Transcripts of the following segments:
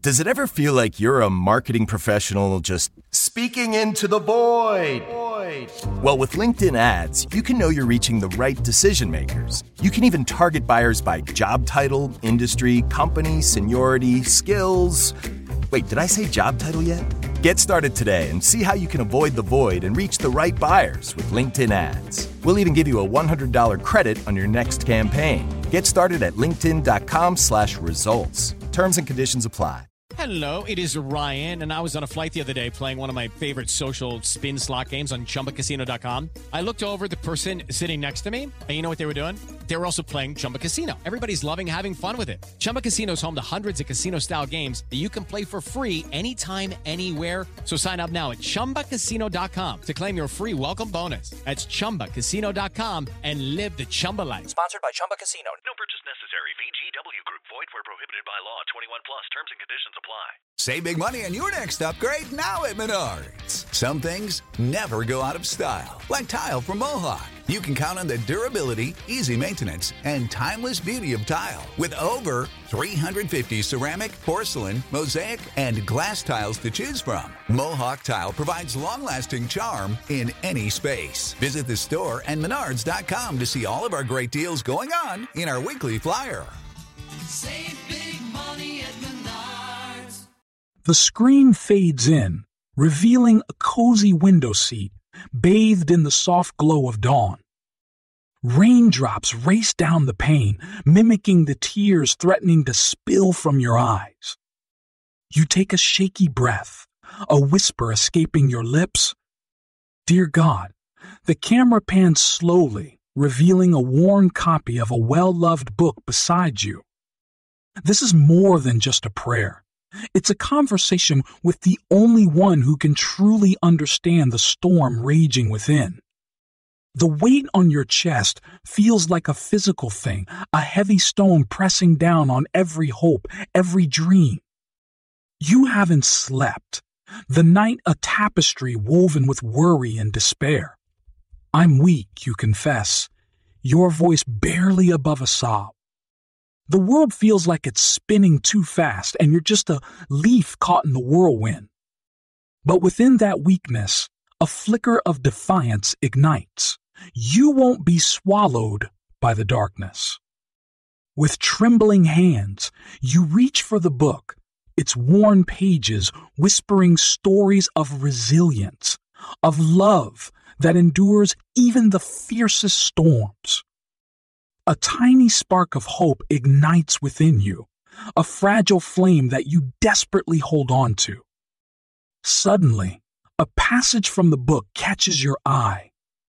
Does it ever feel like you're a marketing professional just speaking into the void? Well, with LinkedIn ads, you can know you're reaching the right decision makers. You can even target buyers by job title, industry, company, seniority, skills. Wait, did I say job title yet? Get started today and see how you can avoid the void and reach the right buyers with LinkedIn ads. We'll even give you a $100 credit on your next campaign. Get started at linkedin.com/results. Terms and conditions apply. Hello, it is Ryan, and I was on a flight the other day playing one of my favorite social spin slot games on ChumbaCasino.com. I looked over at the person sitting next to me, and you know what they were doing? They were also playing Chumba Casino. Everybody's loving having fun with it. Chumba Casino is home to hundreds of casino-style games that you can play for free anytime, anywhere. So sign up now at ChumbaCasino.com to claim your free welcome bonus. That's ChumbaCasino.com and live the Chumba life. Sponsored by Chumba Casino. No purchase necessary. VGW Group. Void where prohibited by law. 21 plus. Terms and conditions apply. Save big money on your next upgrade now at Menards. Some things never go out of style, like tile from Mohawk. You can count on the durability, easy maintenance, and timeless beauty of tile. With over 350 ceramic, porcelain, mosaic, and glass tiles to choose from, Mohawk Tile provides long-lasting charm in any space. Visit the store and Menards.com to see all of our great deals going on in our weekly flyer. Save big money at Menards. The screen fades in, revealing a cozy window seat bathed in the soft glow of dawn. Raindrops race down the pane, mimicking the tears threatening to spill from your eyes. You take a shaky breath, a whisper escaping your lips. Dear God, the camera pans slowly, revealing a worn copy of a well-loved book beside you. This is more than just a prayer. It's a conversation with the only one who can truly understand the storm raging within. The weight on your chest feels like a physical thing, a heavy stone pressing down on every hope, every dream. You haven't slept. The night a tapestry woven with worry and despair. I'm weak, you confess, your voice barely above a sob. The world feels like it's spinning too fast and you're just a leaf caught in the whirlwind. But within that weakness, a flicker of defiance ignites. You won't be swallowed by the darkness. With trembling hands, you reach for the book, its worn pages whispering stories of resilience, of love that endures even the fiercest storms. A tiny spark of hope ignites within you, a fragile flame that you desperately hold on to. Suddenly, a passage from the book catches your eye.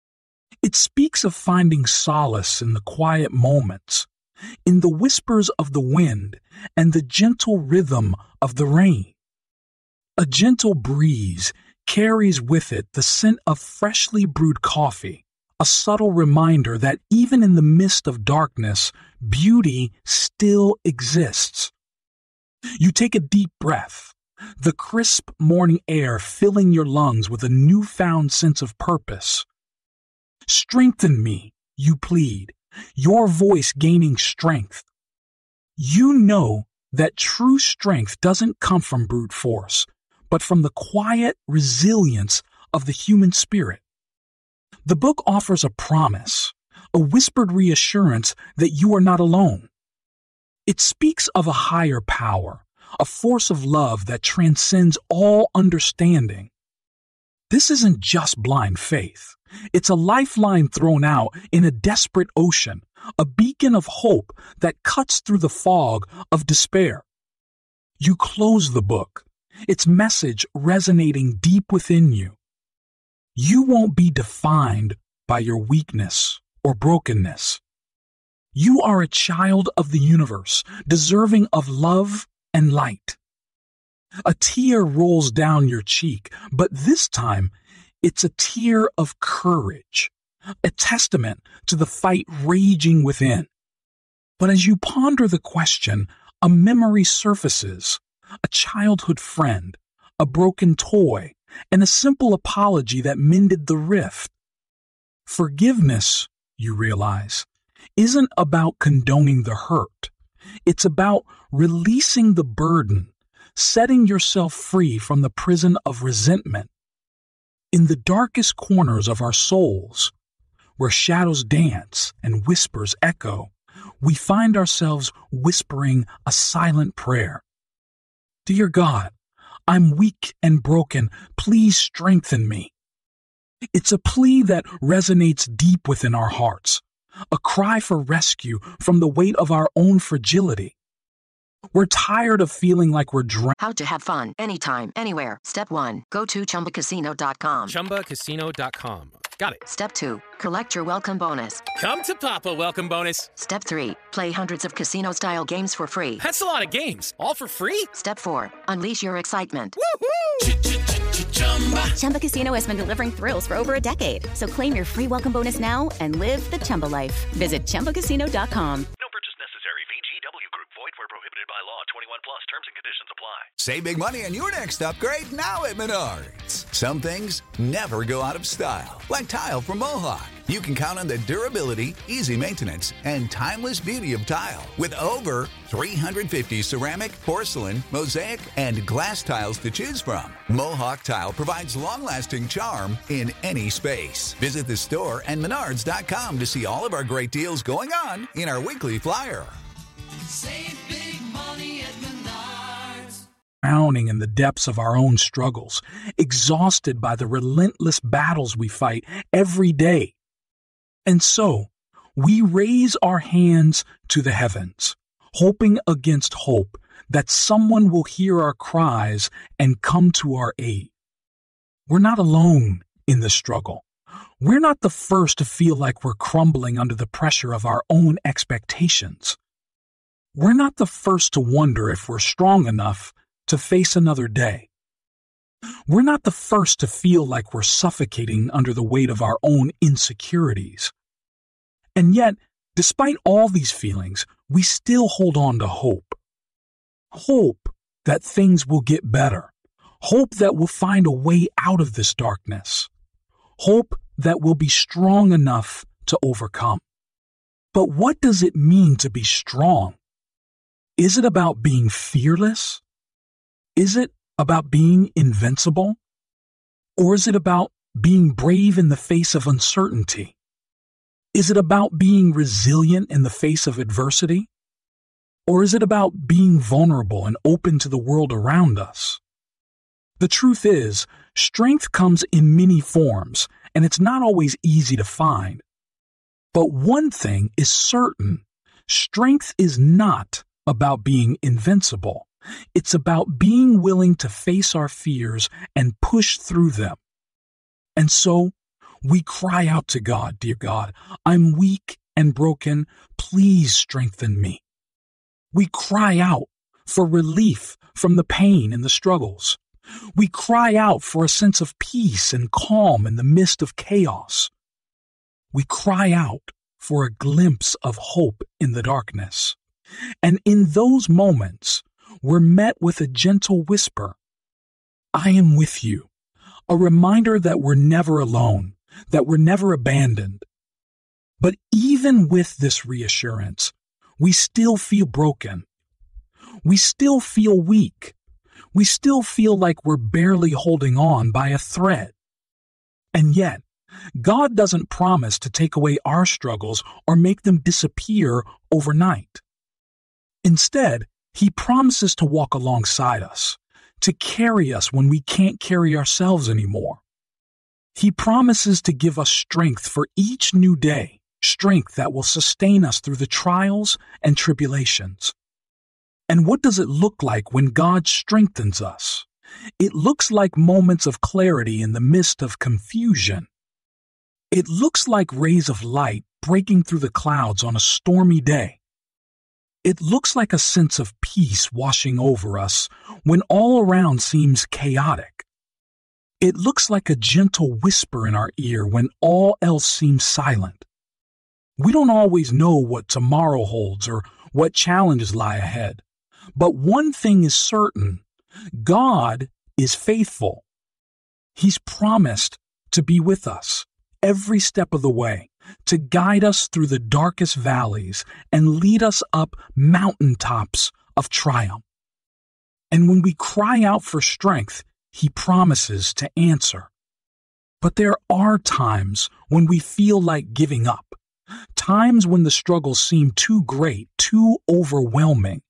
It speaks of finding solace in the quiet moments, in the whispers of the wind and the gentle rhythm of the rain. A gentle breeze carries with it the scent of freshly brewed coffee, a subtle reminder that even in the midst of darkness, beauty still exists. You take a deep breath, the crisp morning air filling your lungs with a newfound sense of purpose. Strengthen me, you plead, your voice gaining strength. You know that true strength doesn't come from brute force, but from the quiet resilience of the human spirit. The book offers a promise, a whispered reassurance that you are not alone. It speaks of a higher power, a force of love that transcends all understanding. This isn't just blind faith. It's a lifeline thrown out in a desperate ocean, a beacon of hope that cuts through the fog of despair. You close the book, its message resonating deep within you. You won't be defined by your weakness or brokenness. You are a child of the universe, deserving of love and light. A tear rolls down your cheek, but this time it's a tear of courage, a testament to the fight raging within. But as you ponder the question, a memory surfaces, a childhood friend, a broken toy, and a simple apology that mended the rift. Forgiveness, you realize, isn't about condoning the hurt. It's about releasing the burden, setting yourself free from the prison of resentment. In the darkest corners of our souls, where shadows dance and whispers echo, we find ourselves whispering a silent prayer. Dear God, I'm weak and broken. Please strengthen me. It's a plea that resonates deep within our hearts, a cry for rescue from the weight of our own fragility. We're tired of feeling like we're drowned. How to have fun anytime, anywhere. Step 1. Go to ChumbaCasino.com. ChumbaCasino.com. Got it. Step 2. Collect your welcome bonus. Come to Papa welcome bonus. Step 3. Play hundreds of casino-style games for free. That's a lot of games. All for free? Step 4. Unleash your excitement. Chumba Casino has been delivering thrills for over a decade. So claim your free welcome bonus now and live the Chumba life. Visit ChumbaCasino.com. No purchase necessary. VGW Group. Void where prohibited by law. 21 plus. Terms and conditions apply. Save big money on your next upgrade now at Menards. Some things never go out of style, like tile from Mohawk. You can count on the durability, easy maintenance, and timeless beauty of tile. With over 350 ceramic, porcelain, mosaic, and glass tiles to choose from, Mohawk Tile provides long-lasting charm in any space. Visit the store and Menards.com to see all of our great deals going on in our weekly flyer. Save big money at Menards. Drowning in the depths of our own struggles, exhausted by the relentless battles we fight every day. And so, we raise our hands to the heavens, hoping against hope that someone will hear our cries and come to our aid. We're not alone in the struggle. We're not the first to feel like we're crumbling under the pressure of our own expectations. We're not the first to wonder if we're strong enough to face another day. We're not the first to feel like we're suffocating under the weight of our own insecurities. And yet, despite all these feelings, we still hold on to hope. Hope that things will get better. Hope that we'll find a way out of this darkness. Hope that we'll be strong enough to overcome. But what does it mean to be strong? Is it about being fearless? Is it about being invincible? Or is it about being brave in the face of uncertainty? Is it about being resilient in the face of adversity? Or is it about being vulnerable and open to the world around us? The truth is, strength comes in many forms, and it's not always easy to find. But one thing is certain, strength is not about being invincible. It's about being willing to face our fears and push through them. And so, we cry out to God, dear God, I'm weak and broken, please strengthen me. We cry out for relief from the pain and the struggles. We cry out for a sense of peace and calm in the midst of chaos. We cry out for a glimpse of hope in the darkness. And in those moments, we're met with a gentle whisper, I am with you, a reminder that we're never alone, that we're never abandoned. But even with this reassurance, we still feel broken. We still feel weak. We still feel like we're barely holding on by a thread. And yet, God doesn't promise to take away our struggles or make them disappear overnight. Instead, He promises to walk alongside us, to carry us when we can't carry ourselves anymore. He promises to give us strength for each new day, strength that will sustain us through the trials and tribulations. And what does it look like when God strengthens us? It looks like moments of clarity in the midst of confusion. It looks like rays of light breaking through the clouds on a stormy day. It looks like a sense of peace washing over us when all around seems chaotic. It looks like a gentle whisper in our ear when all else seems silent. We don't always know what tomorrow holds or what challenges lie ahead. But one thing is certain, God is faithful. He's promised to be with us every step of the way, to guide us through the darkest valleys and lead us up mountaintops of triumph. And when we cry out for strength, He promises to answer. But there are times when we feel like giving up, times when the struggles seem too great, too overwhelming,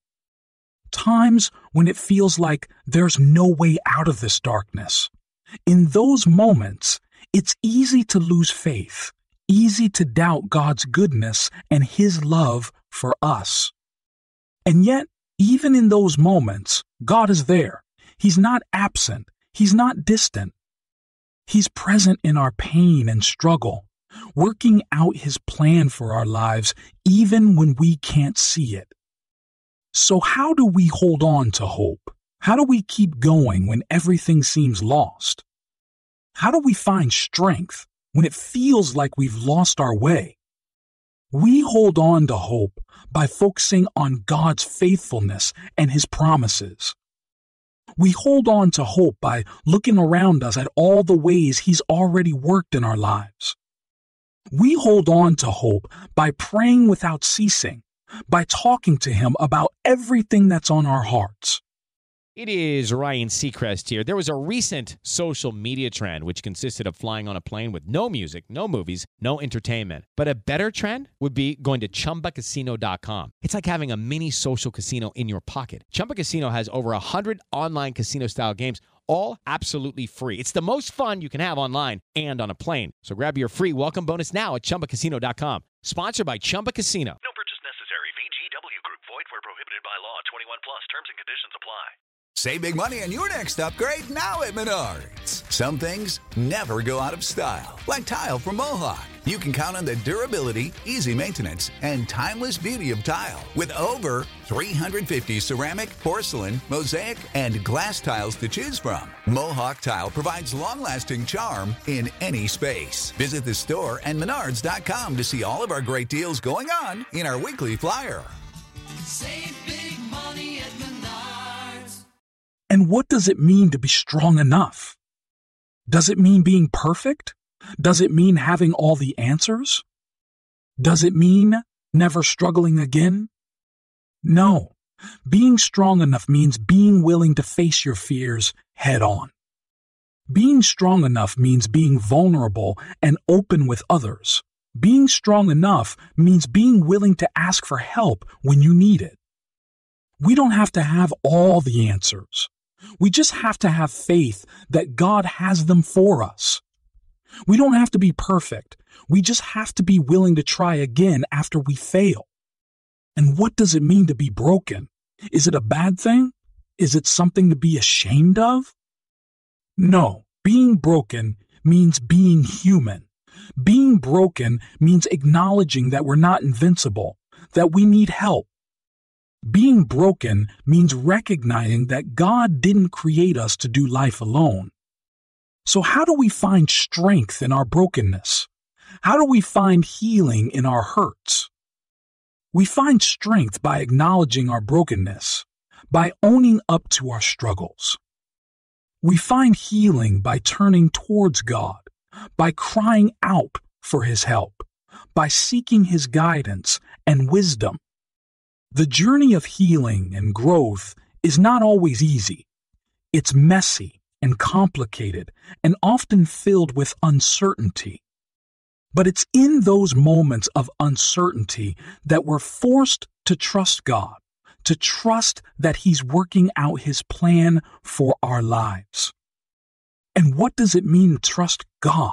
times when it feels like there's no way out of this darkness. In those moments, it's easy to lose faith, easy to doubt God's goodness and His love for us. And yet, even in those moments, God is there. He's not absent. He's not distant. He's present in our pain and struggle, working out His plan for our lives even when we can't see it. So how do we hold on to hope? How do we keep going when everything seems lost? How do we find strength when it feels like we've lost our way? We hold on to hope by focusing on God's faithfulness and His promises. We hold on to hope by looking around us at all the ways He's already worked in our lives. We hold on to hope by praying without ceasing, by talking to Him about everything that's on our hearts. It is Ryan Seacrest here. There was a recent social media trend which consisted of flying on a plane with no music, no movies, no entertainment. But a better trend would be going to ChumbaCasino.com. It's like having a mini social casino in your pocket. Chumba Casino has over 100 online casino-style games, all absolutely free. It's the most fun you can have online and on a plane. So grab your free welcome bonus now at ChumbaCasino.com. Sponsored by Chumba Casino. No purchase necessary. VGW Group. Void where prohibited by law. 21 plus. Terms and conditions apply. Save big money on your next upgrade now at Menards. Some things never go out of style, like tile from Mohawk. You can count on the durability, easy maintenance, and timeless beauty of tile. With over 350 ceramic, porcelain, mosaic, and glass tiles to choose from, Mohawk Tile provides long-lasting charm in any space. Visit the store and Menards.com to see all of our great deals going on in our weekly flyer. Save big money at Menards. And what does it mean to be strong enough? Does it mean being perfect? Does it mean having all the answers? Does it mean never struggling again? No. Being strong enough means being willing to face your fears head on. Being strong enough means being vulnerable and open with others. Being strong enough means being willing to ask for help when you need it. We don't have to have all the answers. We just have to have faith that God has them for us. We don't have to be perfect. We just have to be willing to try again after we fail. And what does it mean to be broken? Is it a bad thing? Is it something to be ashamed of? No, being broken means being human. Being broken means acknowledging that we're not invincible, that we need help. Being broken means recognizing that God didn't create us to do life alone. So how do we find strength in our brokenness? How do we find healing in our hurts? We find strength by acknowledging our brokenness, by owning up to our struggles. We find healing by turning towards God, by crying out for His help, by seeking His guidance and wisdom. The journey of healing and growth is not always easy. It's messy and complicated and often filled with uncertainty. But it's in those moments of uncertainty that we're forced to trust God, to trust that He's working out His plan for our lives. And what does it mean to trust God?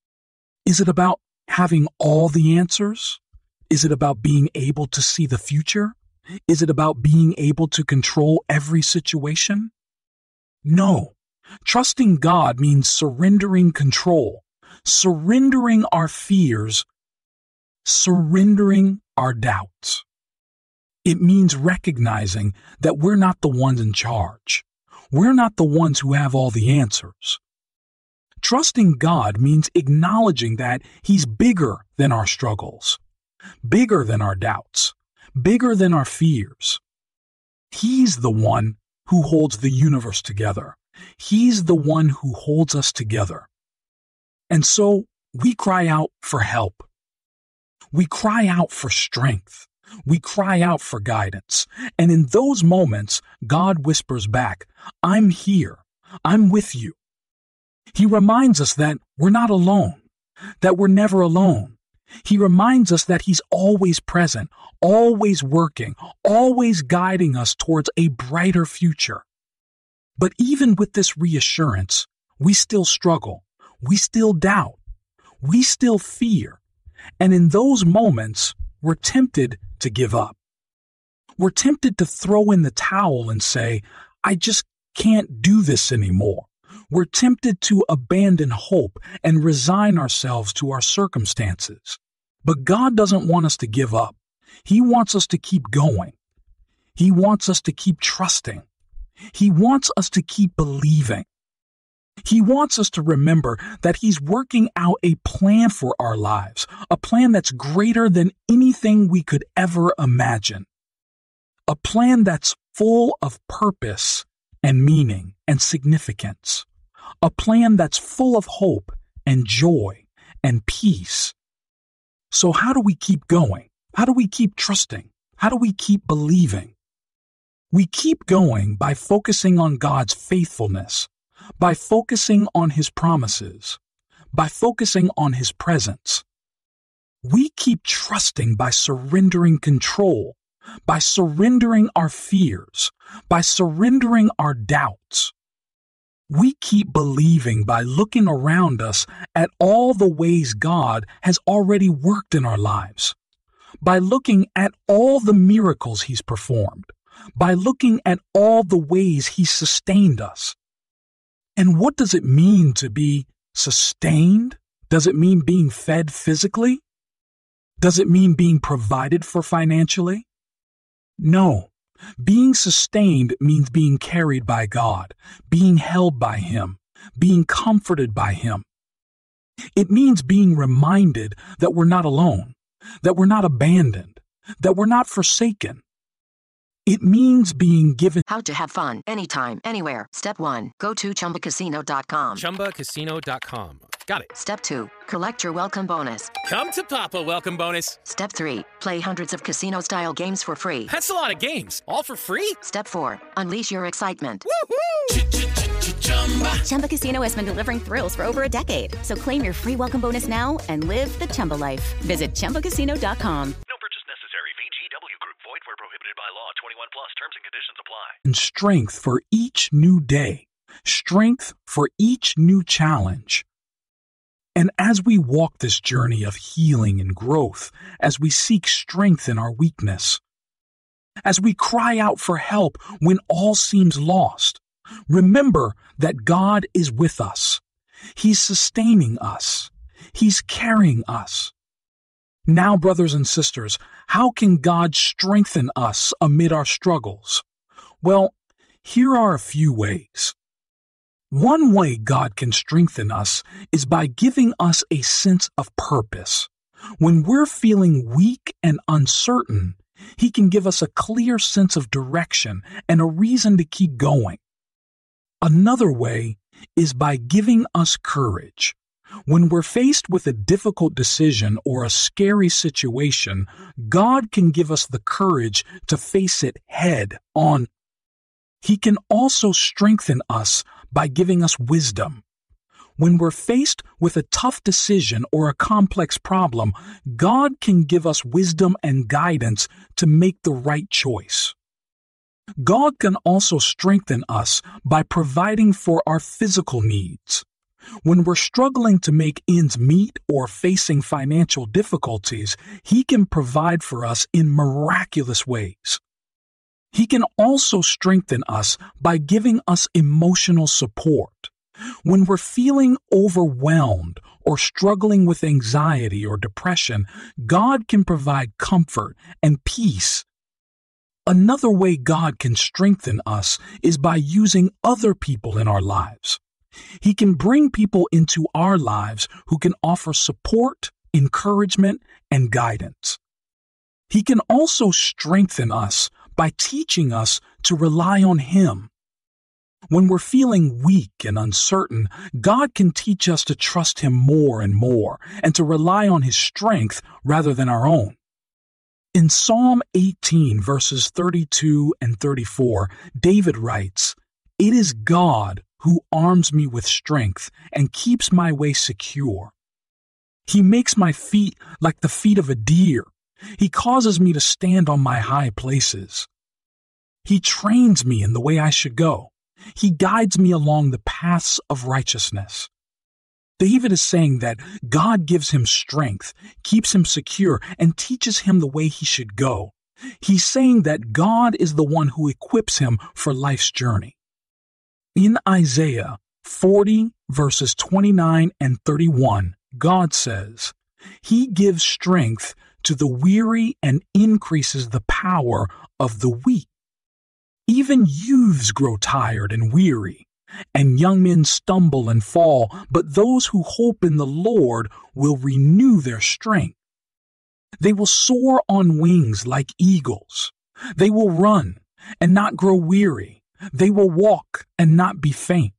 Is it about having all the answers? Is it about being able to see the future? Is it about being able to control every situation? No. Trusting God means surrendering control, surrendering our fears, surrendering our doubts. It means recognizing that we're not the ones in charge. We're not the ones who have all the answers. Trusting God means acknowledging that He's bigger than our struggles, bigger than our doubts, bigger than our fears. He's the one who holds the universe together. He's the one who holds us together. And so we cry out for help. We cry out for strength. We cry out for guidance. And in those moments, God whispers back, I'm here. I'm with you. He reminds us that we're not alone, that we're never alone. He reminds us that He's always present, always working, always guiding us towards a brighter future. But even with this reassurance, we still struggle. We still doubt. We still fear. And in those moments, we're tempted to give up. We're tempted to throw in the towel and say, I just can't do this anymore. We're tempted to abandon hope and resign ourselves to our circumstances. But God doesn't want us to give up. He wants us to keep going. He wants us to keep trusting. He wants us to keep believing. He wants us to remember that He's working out a plan for our lives, a plan that's greater than anything we could ever imagine. A plan that's full of purpose and meaning and significance. A plan that's full of hope and joy and peace. So how do we keep going? How do we keep trusting? How do we keep believing? We keep going by focusing on God's faithfulness, by focusing on His promises, by focusing on His presence. We keep trusting by surrendering control, by surrendering our fears, by surrendering our doubts. We keep believing by looking around us at all the ways God has already worked in our lives, by looking at all the miracles He's performed, by looking at all the ways He's sustained us. And what does it mean to be sustained? Does it mean being fed physically? Does it mean being provided for financially? No. Being sustained means being carried by God, being held by Him, being comforted by Him. It means being reminded that we're not alone, that we're not abandoned, that we're not forsaken. It means being given. How to have fun anytime, anywhere. Step 1. Go to ChumbaCasino.com. ChumbaCasino.com. Got it. Step 2. Collect your welcome bonus. Come to Papa Welcome Bonus. Step 3. Play hundreds of casino-style games for free. That's a lot of games. All for free? Step 4. Unleash your excitement. Woohoo! Chumba Casino has been delivering thrills for over a decade. So claim your free welcome bonus now and live the Chumba life. Visit ChumbaCasino.com. No purchase necessary. VGW Group. Void where prohibited by law. 21 plus. Terms and conditions apply. And strength for each new day. Strength for each new challenge. And as we walk this journey of healing and growth, as we seek strength in our weakness, as we cry out for help when all seems lost, remember that God is with us. He's sustaining us. He's carrying us. Now, brothers and sisters, how can God strengthen us amid our struggles? Well, here are a few ways. One way God can strengthen us is by giving us a sense of purpose. When we're feeling weak and uncertain, He can give us a clear sense of direction and a reason to keep going. Another way is by giving us courage. When we're faced with a difficult decision or a scary situation, God can give us the courage to face it head on. He can also strengthen us by giving us wisdom. When we're faced with a tough decision or a complex problem, God can give us wisdom and guidance to make the right choice. God can also strengthen us by providing for our physical needs. When we're struggling to make ends meet or facing financial difficulties, He can provide for us in miraculous ways. He can also strengthen us by giving us emotional support. When we're feeling overwhelmed or struggling with anxiety or depression, God can provide comfort and peace. Another way God can strengthen us is by using other people in our lives. He can bring people into our lives who can offer support, encouragement, and guidance. He can also strengthen us by teaching us to rely on Him. When we're feeling weak and uncertain, God can teach us to trust Him more and more and to rely on His strength rather than our own. In Psalm 18, verses 32 and 34, David writes, "It is God who arms me with strength and keeps my way secure. He makes my feet like the feet of a deer. He causes me to stand on my high places. He trains me in the way I should go. He guides me along the paths of righteousness." David is saying that God gives him strength, keeps him secure, and teaches him the way he should go. He's saying that God is the one who equips him for life's journey. In Isaiah 40, verses 29 and 31, God says, "He gives strength to the weary and increases the power of the weak. Even youths grow tired and weary, and young men stumble and fall, but those who hope in the Lord will renew their strength. They will soar on wings like eagles. They will run and not grow weary. They will walk and not be faint."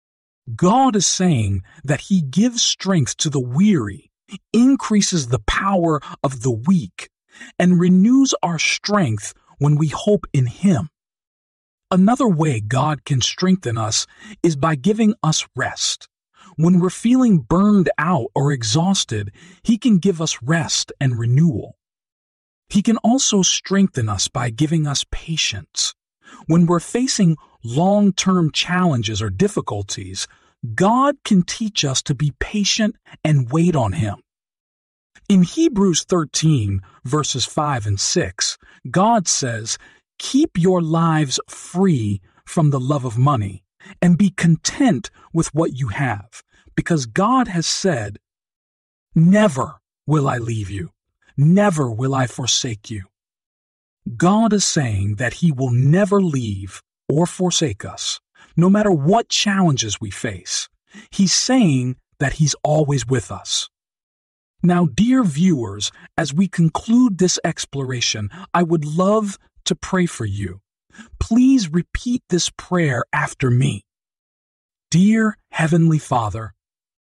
God is saying that He gives strength to the weary, increases the power of the weak, and renews our strength when we hope in Him. Another way God can strengthen us is by giving us rest. When we're feeling burned out or exhausted, He can give us rest and renewal. He can also strengthen us by giving us patience. When we're facing long-term challenges or difficulties, God can teach us to be patient and wait on Him. In Hebrews 13, verses 5 and 6, God says, "Keep your lives free from the love of money, and be content with what you have, because God has said, 'Never will I leave you, never will I forsake you.'" God is saying that He will never leave or forsake us, no matter what challenges we face. He's saying that He's always with us. Now, dear viewers, as we conclude this exploration, I would love to pray for you. Please repeat this prayer after me. Dear Heavenly Father,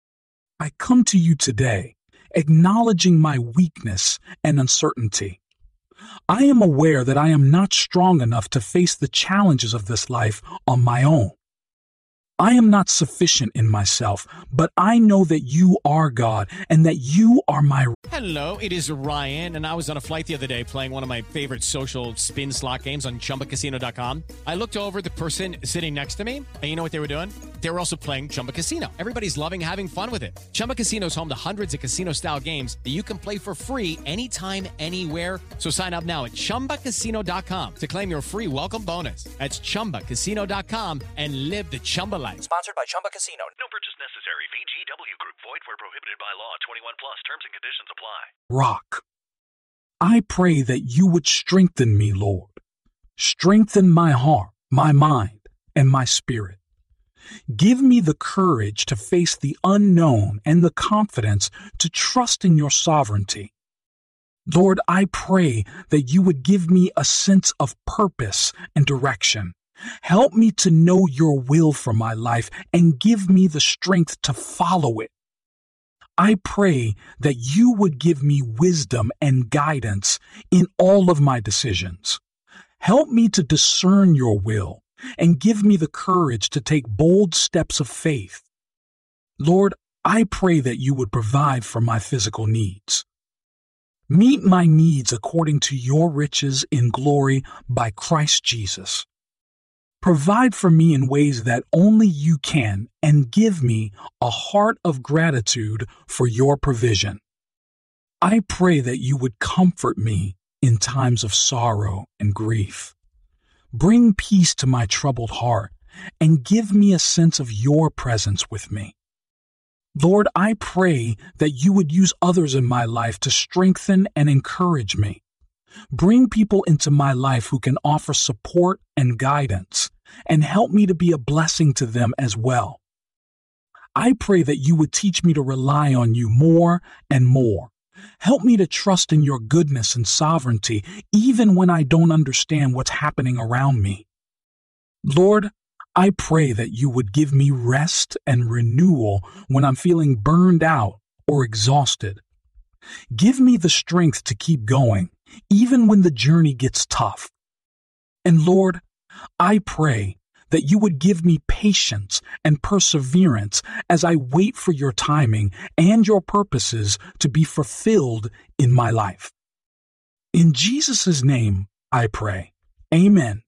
I come to you today, acknowledging my weakness and uncertainty. I am aware that I am not strong enough to face the challenges of this life on my own. I am not sufficient in myself, but I know that you are God and that you are my... Hello, it is Ryan, and I was on a flight the other day playing one of my favorite social spin slot games on ChumbaCasino.com. I looked over at the person sitting next to me, and you know what they were doing? They were also playing Chumba Casino. Everybody's loving having fun with it. Chumba Casino is home to hundreds of casino-style games that you can play for free anytime, anywhere. So sign up now at ChumbaCasino.com to claim your free welcome bonus. That's ChumbaCasino.com and live the Chumba life. Sponsored by Chumba Casino. No purchase necessary. VGW Group. Void where prohibited by law. 21 plus. Terms and conditions apply. Rock. I pray that you would strengthen me, Lord. Strengthen my heart, my mind, and my spirit. Give me the courage to face the unknown and the confidence to trust in your sovereignty. Lord, I pray that you would give me a sense of purpose and direction. Help me to know your will for my life and give me the strength to follow it. I pray that you would give me wisdom and guidance in all of my decisions. Help me to discern your will and give me the courage to take bold steps of faith. Lord, I pray that you would provide for my physical needs. Meet my needs according to your riches in glory by Christ Jesus. Provide for me in ways that only you can, and give me a heart of gratitude for your provision. I pray that you would comfort me in times of sorrow and grief. Bring peace to my troubled heart and give me a sense of your presence with me. Lord, I pray that you would use others in my life to strengthen and encourage me. Bring people into my life who can offer support and guidance, and help me to be a blessing to them as well. I pray that you would teach me to rely on you more and more. Help me to trust in your goodness and sovereignty, even when I don't understand what's happening around me. Lord, I pray that you would give me rest and renewal when I'm feeling burned out or exhausted. Give me the strength to keep going, even when the journey gets tough. And Lord, I pray that you would give me patience and perseverance as I wait for your timing and your purposes to be fulfilled in my life. In Jesus' name, I pray. Amen.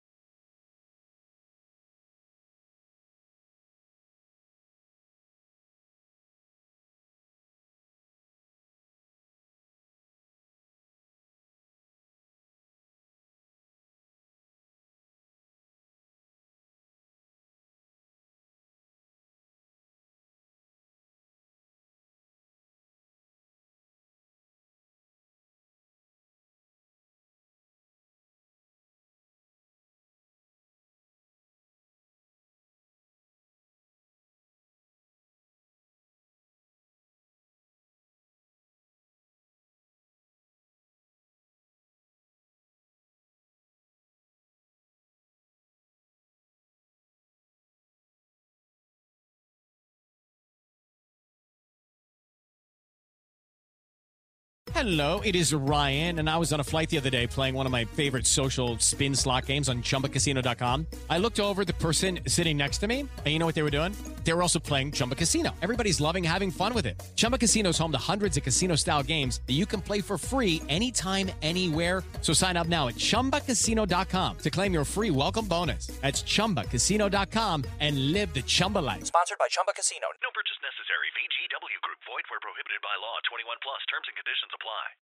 Hello, it is Ryan, and I was on a flight the other day playing one of my favorite social spin slot games on ChumbaCasino.com. I looked over at the person sitting next to me, and you know what they were doing? They were also playing Chumba Casino. Everybody's loving having fun with it. Chumba Casino is home to hundreds of casino-style games that you can play for free anytime, anywhere. So sign up now at ChumbaCasino.com to claim your free welcome bonus. That's ChumbaCasino.com and live the Chumba life. Sponsored by Chumba Casino. No purchase necessary. VGW Group. Void where prohibited by law. 21 plus. Terms and conditions apply.